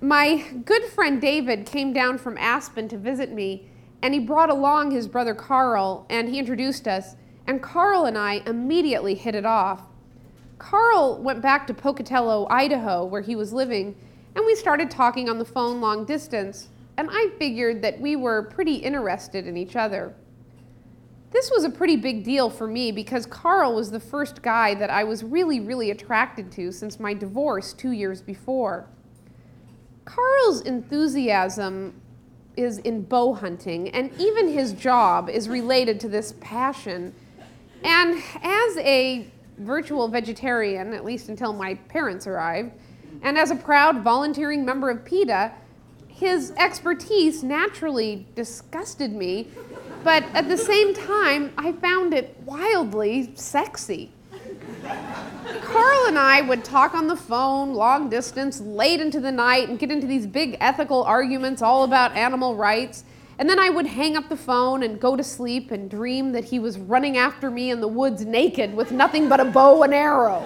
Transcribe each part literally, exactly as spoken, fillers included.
My good friend David came down from Aspen to visit me, and he brought along his brother Carl, and he introduced us, and Carl and I immediately hit it off. Carl went back to Pocatello, Idaho, where he was living, and we started talking on the phone long distance, and I figured that we were pretty interested in each other. This was a pretty big deal for me because Carl was the first guy that I was really, really attracted to since my divorce two years before. Carl's enthusiasm is in bow hunting, and even his job is related to this passion. And as a virtual vegetarian, at least until my parents arrived, and as a proud volunteering member of PETA, his expertise naturally disgusted me, but at the same time, I found it wildly sexy. Carl and I would talk on the phone, long distance, late into the night, and get into these big ethical arguments all about animal rights. And then I would hang up the phone and go to sleep and dream that he was running after me in the woods naked with nothing but a bow and arrow.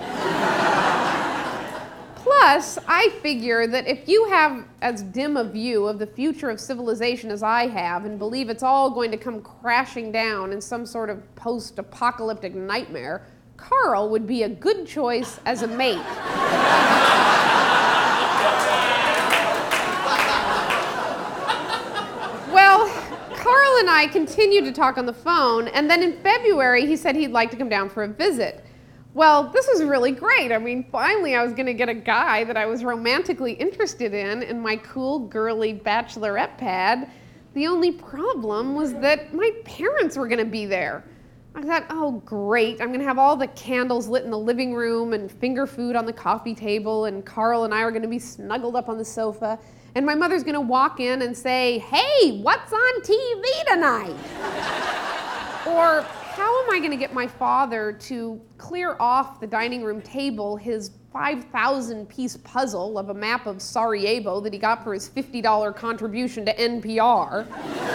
Plus, I figure that if you have as dim a view of the future of civilization as I have and believe it's all going to come crashing down in some sort of post-apocalyptic nightmare, Carl would be a good choice as a mate. Well, Carl and I continued to talk on the phone, and then in February he said he'd like to come down for a visit. Well, this was really great. I mean, finally I was going to get a guy that I was romantically interested in in my cool, girly bachelorette pad. The only problem was that my parents were going to be there. I thought, oh great, I'm going to have all the candles lit in the living room and finger food on the coffee table, and Carl and I are going to be snuggled up on the sofa, and my mother's going to walk in and say, hey, what's on T V tonight? Or how am I going to get my father to clear off the dining room table his five thousand piece puzzle of a map of Sarajevo that he got for his fifty dollar contribution to N P R?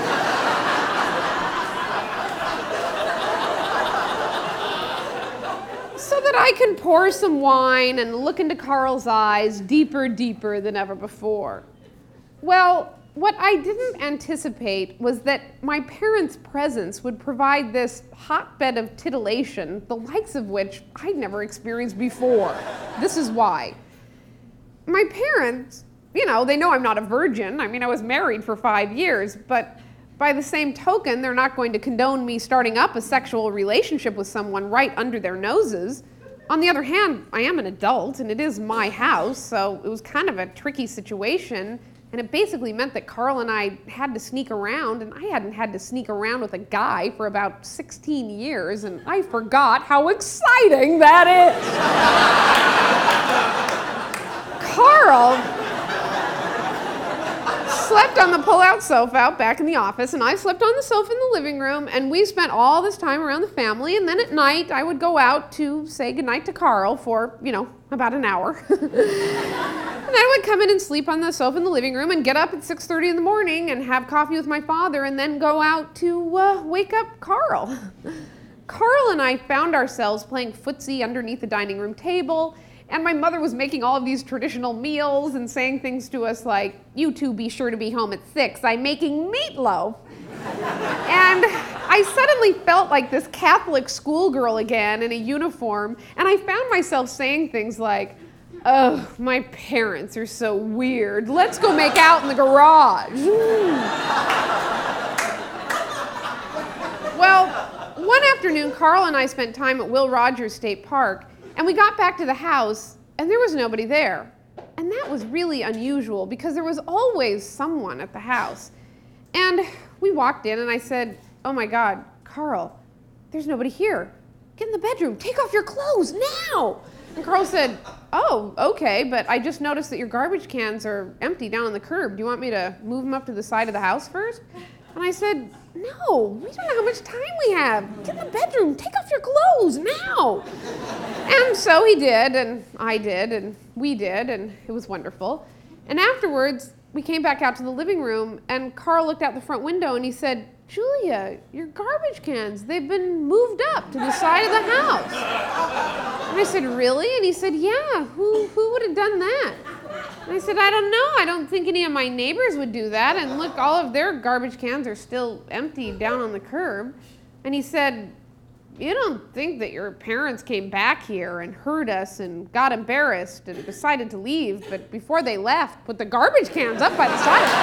So that I can pour some wine and look into Carl's eyes deeper, deeper than ever before. Well, what I didn't anticipate was that my parents' presence would provide this hotbed of titillation, the likes of which I'd never experienced before. This is why. My parents, you know, they know I'm not a virgin. I mean, I was married for five years, but by the same token, they're not going to condone me starting up a sexual relationship with someone right under their noses. On the other hand, I am an adult, and it is my house, so it was kind of a tricky situation. And it basically meant that Carl and I had to sneak around, and I hadn't had to sneak around with a guy for about sixteen years, and I forgot how exciting that is. Carl slept on the pull-out sofa out back in the office, and I slept on the sofa in the living room, and we spent all this time around the family, and then at night I would go out to say goodnight to Carl for, you know, about an hour. And I would come in and sleep on the sofa in the living room and get up at six thirty in the morning and have coffee with my father and then go out to uh, wake up Carl. Carl and I found ourselves playing footsie underneath the dining room table, and my mother was making all of these traditional meals and saying things to us like, you two be sure to be home at six, I'm making meatloaf. And I suddenly felt like this Catholic schoolgirl again in a uniform, and I found myself saying things like, oh, my parents are so weird. Let's go make out in the garage. Well, one afternoon, Carl and I spent time at Will Rogers State Park, and we got back to the house, and there was nobody there. And that was really unusual because there was always someone at the house. And we walked in, and I said, oh my God, Carl, there's nobody here. Get in the bedroom. Take off your clothes now. And Carl said, oh, okay, but I just noticed that your garbage cans are empty down on the curb. Do you want me to move them up to the side of the house first? And I said, no, we don't know how much time we have. Get in the bedroom, take off your clothes now. And so he did, and I did, and we did, and it was wonderful. And afterwards, we came back out to the living room, and Carl looked out the front window and he said, Julia, your garbage cans, they've been moved up to the side of the house. And I said, really? And he said, yeah, who, who would have done that? And I said, I don't know. I don't think any of my neighbors would do that. And look, all of their garbage cans are still empty down on the curb. And he said, you don't think that your parents came back here and heard us and got embarrassed and decided to leave, but before they left, put the garbage cans up by the side of the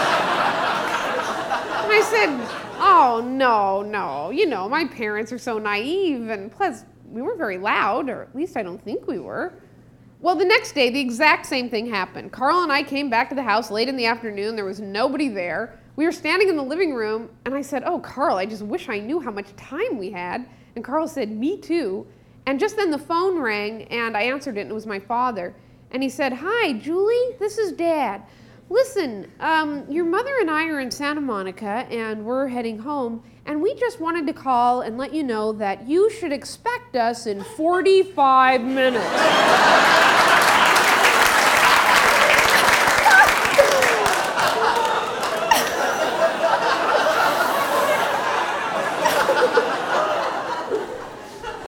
house. And I said, oh, no, no. You know, my parents are so naive, and plus, we weren't very loud, or at least I don't think we were. Well, the next day, the exact same thing happened. Carl and I came back to the house late in the afternoon. There was nobody there. We were standing in the living room, and I said, oh, Carl, I just wish I knew how much time we had. And Carl said, me too. And just then the phone rang, and I answered it, and it was my father. And he said, hi, Julie, this is Dad. Listen, um, your mother and I are in Santa Monica, and we're heading home, and we just wanted to call and let you know that you should expect us in forty-five minutes.